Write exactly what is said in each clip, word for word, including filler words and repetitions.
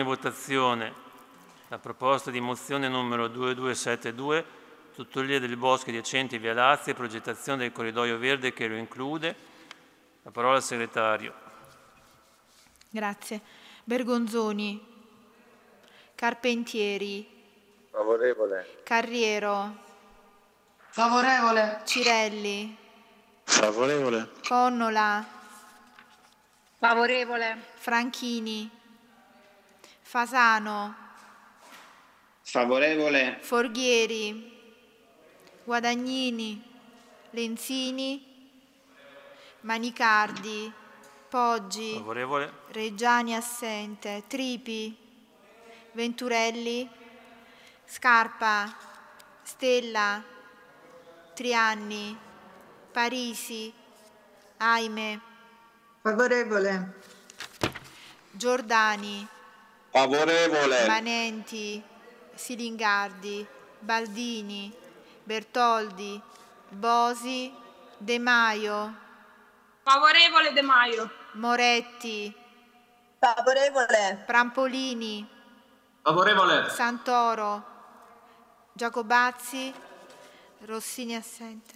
In votazione la proposta di mozione numero duemiladue settantadue, tutela del bosco adiacente via Lazio e progettazione del corridoio verde che lo include. La parola al segretario. Grazie. Bergonzoni. Carpentieri. Favorevole. Carriero. Favorevole. Cirelli. Favorevole. Connola. Favorevole. Franchini. Fasano. Favorevole. Forghieri. Guadagnini. Lenzini. Manicardi. Poggi. Favorevole. Reggiani assente. Tripi. Venturelli. Scarpa. Stella. Trianni. Parisi. Aime. Favorevole. Giordani. Favorevole. Manenti. Silingardi. Baldini. Bertoldi. Bosi. De Maio. Favorevole De Maio. Moretti. Favorevole. Prampolini. Favorevole. Santoro. Giacobazzi. Rossini assente.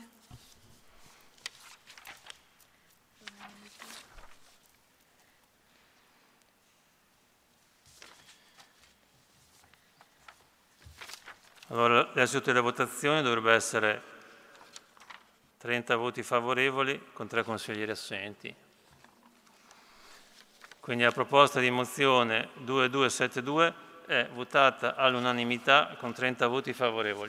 Allora, l'esito della votazione dovrebbe essere trenta voti favorevoli con tre consiglieri assenti. Quindi la proposta di mozione duemiladue settantadue è votata all'unanimità con trenta voti favorevoli.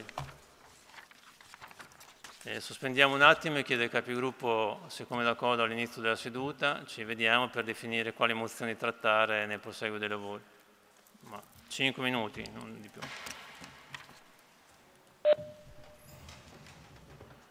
E sospendiamo un attimo e chiedo ai capigruppo, siccome d'accordo all'inizio della seduta, ci vediamo per definire quali mozioni trattare nel proseguo dei lavori. Ma cinque minuti, non di più.